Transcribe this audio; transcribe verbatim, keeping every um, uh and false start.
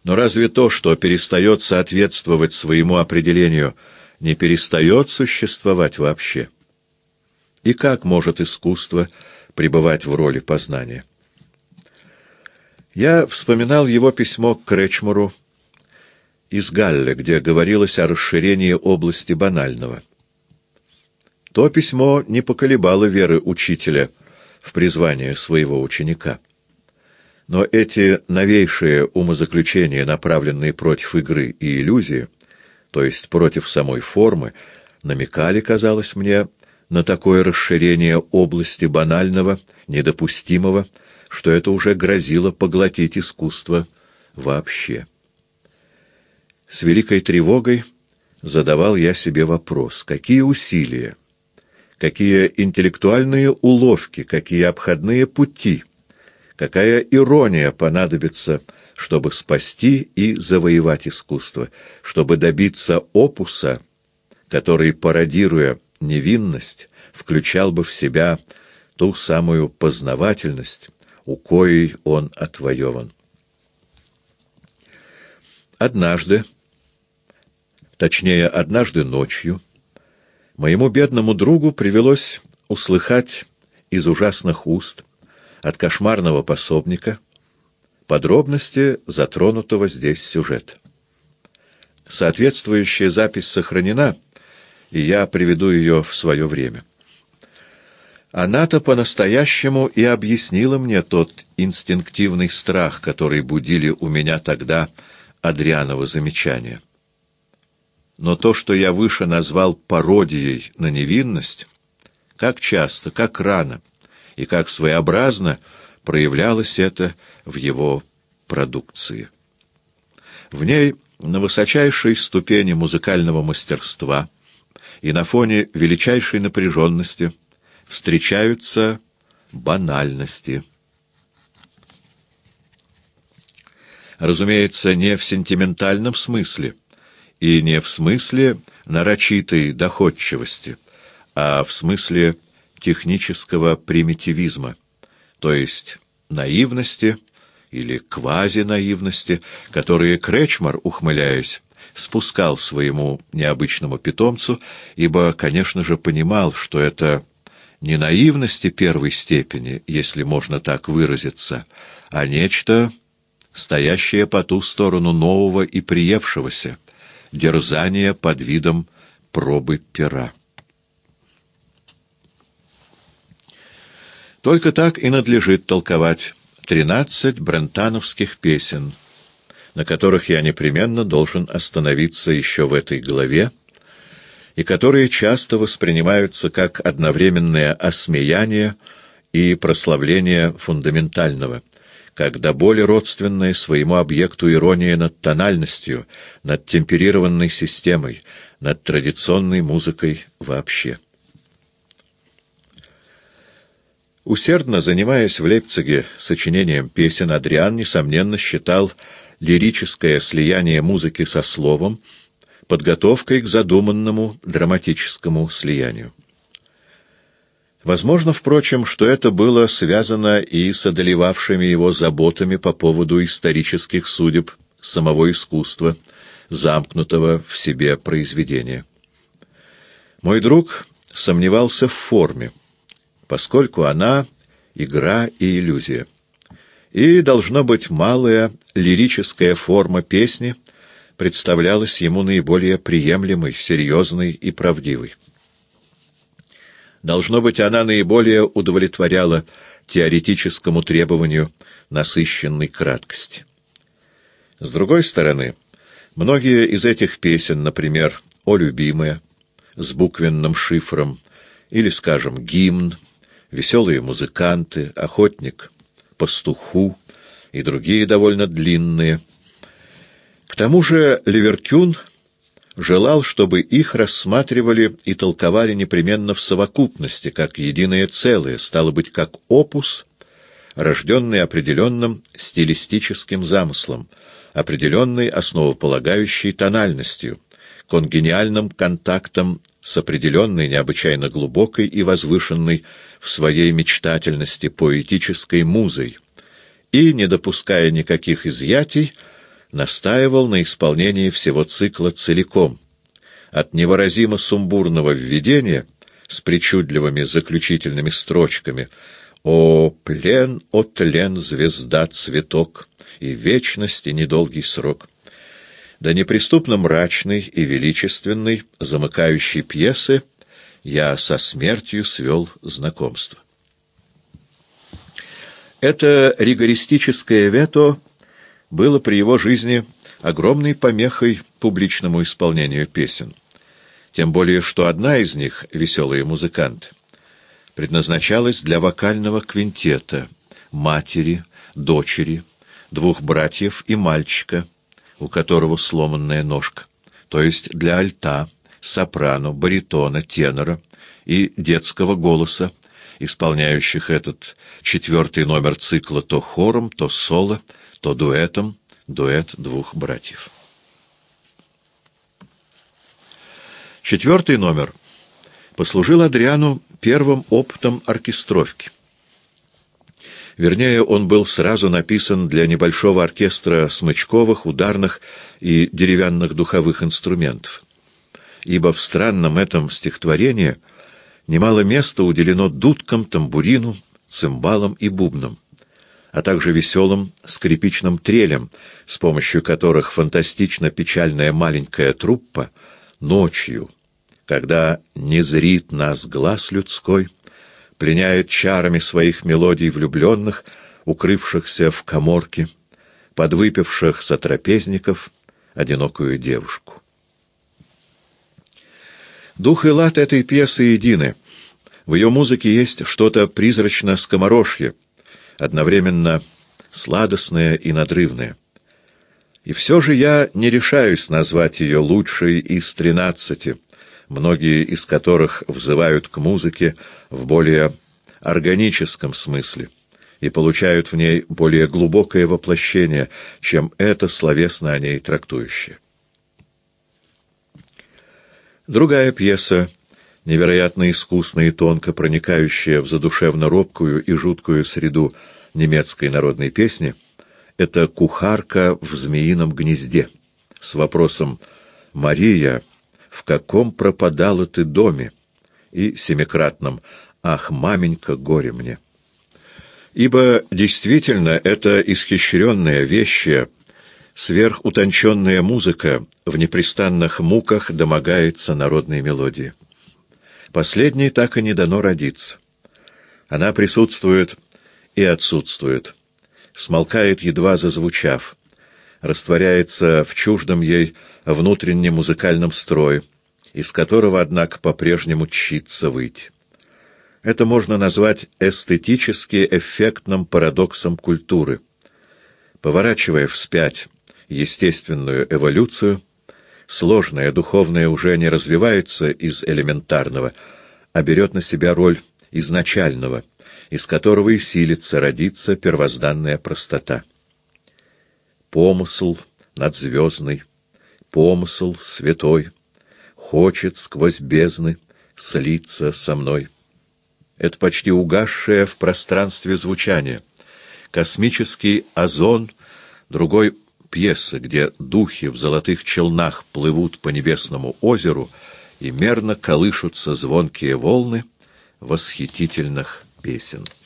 Но разве то, что перестает соответствовать своему определению, не перестает существовать вообще? И как может искусство пребывать в роли познания? Я вспоминал его письмо к Кречмару из Галле, где говорилось о расширении области банального. То письмо не поколебало веры учителя в призвание своего ученика. Но эти новейшие умозаключения, направленные против игры и иллюзии, то есть против самой формы, намекали, казалось мне, на такое расширение области банального, недопустимого, что это уже грозило поглотить искусство вообще. С великой тревогой задавал я себе вопрос: какие усилия, какие интеллектуальные уловки, какие обходные пути, какая ирония понадобится, чтобы спасти и завоевать искусство, чтобы добиться опуса, который, пародируя невинность, включал бы в себя ту самую познавательность, у коей он отвоеван. Однажды, точнее, однажды ночью, моему бедному другу привелось услыхать из ужасных уст от кошмарного пособника подробности затронутого здесь сюжета. Соответствующая запись сохранена, и я приведу ее в свое время. Она-то по-настоящему и объяснила мне тот инстинктивный страх, который будили у меня тогда Адрианово замечания. Но то, что я выше назвал пародией на невинность, как часто, как рано и как своеобразно проявлялось это в его продукции. В ней на высочайшей ступени музыкального мастерства и на фоне величайшей напряженности встречаются банальности. Разумеется, не в сентиментальном смысле и не в смысле нарочитой доходчивости, а в смысле технического примитивизма, то есть наивности или квазинаивности, которые Кречмар, ухмыляясь, спускал своему необычному питомцу, ибо, конечно же, понимал, что это не наивности первой степени, если можно так выразиться, а нечто, стоящее по ту сторону нового и приевшегося, дерзание под видом пробы пера. Только так и надлежит толковать тринадцать брентановских песен, на которых я непременно должен остановиться еще в этой главе, и которые часто воспринимаются как одновременное осмеяние и прославление фундаментального, как до боли родственная своему объекту ирония над тональностью, над темперированной системой, над традиционной музыкой вообще. Усердно занимаясь в Лейпциге сочинением песен, Адриан, несомненно, считал лирическое слияние музыки со словом подготовкой к задуманному драматическому слиянию. Возможно, впрочем, что это было связано и с одолевавшими его заботами по поводу исторических судеб самого искусства, замкнутого в себе произведения. Мой друг сомневался в форме, поскольку она — игра и иллюзия. И, должно быть, малая лирическая форма песни представлялась ему наиболее приемлемой, серьезной и правдивой. Должно быть, она наиболее удовлетворяла теоретическому требованию насыщенной краткости. С другой стороны, многие из этих песен, например, «О, любимая», с буквенным шифром, или, скажем, «Гимн», «Веселые музыканты», «Охотник пастуху» и другие довольно длинные. К тому же Леверкюн желал, чтобы их рассматривали и толковали непременно в совокупности, как единое целое, стало быть, как опус, рожденный определенным стилистическим замыслом, определенной основополагающей тональностью, конгениальным контактом с определенной, необычайно глубокой и возвышенной в своей мечтательности поэтической музой, и, не допуская никаких изъятий, настаивал на исполнении всего цикла целиком, от невыразимо сумбурного введения с причудливыми заключительными строчками «О, плен, о, тлен, звезда, цветок, и вечность, и недолгий срок», до неприступно мрачной и величественной, замыкающей пьесы «Я со смертью свел знакомство». Это ригористическое вето было при его жизни огромной помехой публичному исполнению песен, тем более что одна из них, «Веселые музыканты», предназначалась для вокального квинтета, матери, дочери, двух братьев и мальчика, у которого сломанная ножка, то есть для альта, сопрано, баритона, тенора и детского голоса, исполняющих этот четвертый номер цикла то хором, то соло, то дуэтом, дуэт двух братьев. Четвертый номер послужил Адриану первым опытом оркестровки. Вернее, он был сразу написан для небольшого оркестра смычковых, ударных и деревянных духовых инструментов, ибо в странном этом стихотворении немало места уделено дудкам, тамбурину, цимбалам и бубнам, а также веселым скрипичным трелям, с помощью которых фантастично печальная маленькая труппа ночью, когда не зрит нас глаз людской, пленяет чарами своих мелодий влюбленных, укрывшихся в каморке, подвыпивших сотрапезников, одинокую девушку. Дух и лад этой пьесы едины. В ее музыке есть что-то призрачно-скоморожье, одновременно сладостное и надрывное. И все же я не решаюсь назвать ее лучшей из тринадцати, многие из которых взывают к музыке в более органическом смысле и получают в ней более глубокое воплощение, чем это словесно о ней трактующее. Другая пьеса, невероятно искусно и тонко проникающая в задушевно-робкую и жуткую среду немецкой народной песни, это «Кухарка в змеином гнезде» с вопросом «Мария, в каком пропадала ты доме?» и семикратным «Ах, маменька, горе мне». Ибо действительно это исхищренная, вещая, сверхутонченная музыка в непрестанных муках домогается народной мелодии. Последней так и не дано родиться. Она присутствует и отсутствует, смолкает, едва зазвучав, растворяется в чуждом ей внутреннем музыкальном строе, из которого, однако, по-прежнему тщится выйти. Это можно назвать эстетически эффектным парадоксом культуры. Поворачивая вспять естественную эволюцию, сложное духовное уже не развивается из элементарного, а берет на себя роль изначального, из которого и силится родиться первозданная простота. Помысл надзвездный, помысл святой, хочет сквозь бездны слиться со мной. Это почти угасшее в пространстве звучание, космический озон другой пьесы, где духи в золотых челнах плывут по небесному озеру и мерно колышутся звонкие волны восхитительных песен.